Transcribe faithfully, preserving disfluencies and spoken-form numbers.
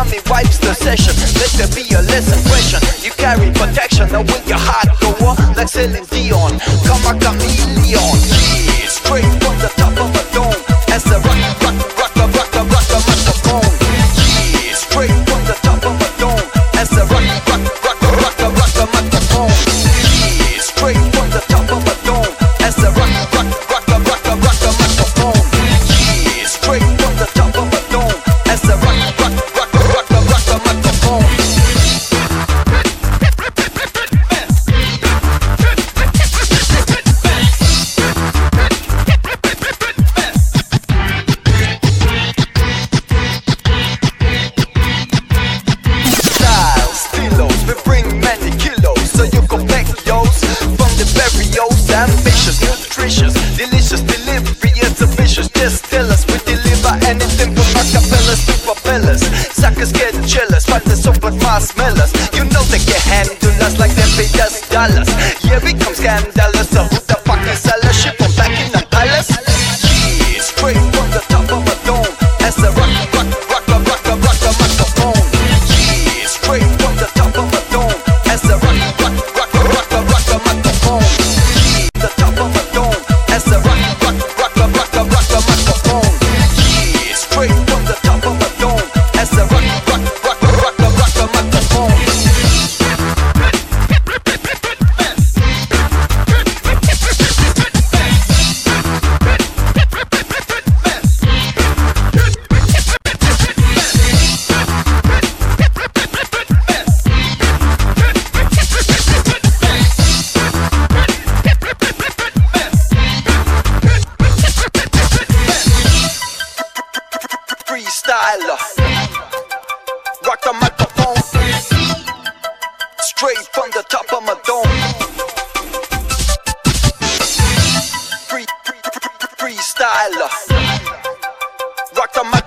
mommy wipes the session. Let there be a lesson question. You carry protection, now with your heart go on like Celine Dion. Come a chameleon, yeah, straight from the top of a dome. As the rock, rock, rock, rock, rock, rock, rock the microphone. Yeah, straight from the top of a dome. As the rock, rock, rock, rock, rock, rock the microphone. Yeah, straight from the top of a dome. As the rock, rock, rock, rock, rock, rock the microphone. Yeah, straight from the top of a dome. As the rock, rock, rock, rock, rock, rock the microphone. Ambitious, nutritious, delicious delivery, it's ambitious. Just tell us we deliver anything from acapellas to propellers. Suckers get jealous, but they're so but marshmallows. You know they can handle us like they pay us dollars. Yeah, we come scandalous, so who the fuck is all shit from back in the palace? Yeah, straight from the top of a dome. As the rock, rock, rock, rock, rock, rock, rock the microphone. Yeah, straight from the top of a dome. As the rock, rock, rock, rock, rock, rock the microphone. As the rock, rock, rock, rock, rock, rock, rock the microphone. Yeah, straight from the top of a dome. As the rock, rock, rock, rock, rock, rock the microphone. Freestyler, rock the microphone, straight from the top of my dome. Free, free, free, freestyler, rock the microphone.